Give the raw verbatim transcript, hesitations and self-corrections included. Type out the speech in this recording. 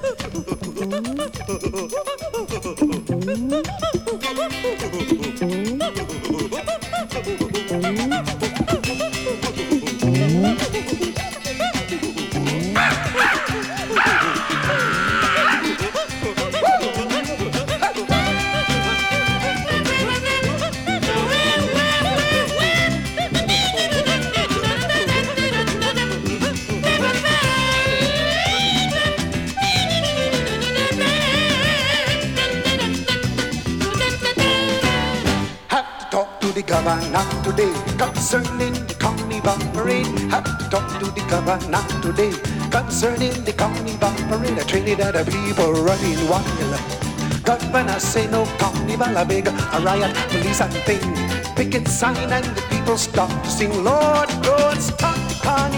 Governor today concerning the carnival parade. Have to talk to the governor today concerning the carnival parade. I Trinidad the people running wild. Governor say no carnival, a big a riot, police and thing. Picket sign and the people start to sing. Lord, don't stop the carnival.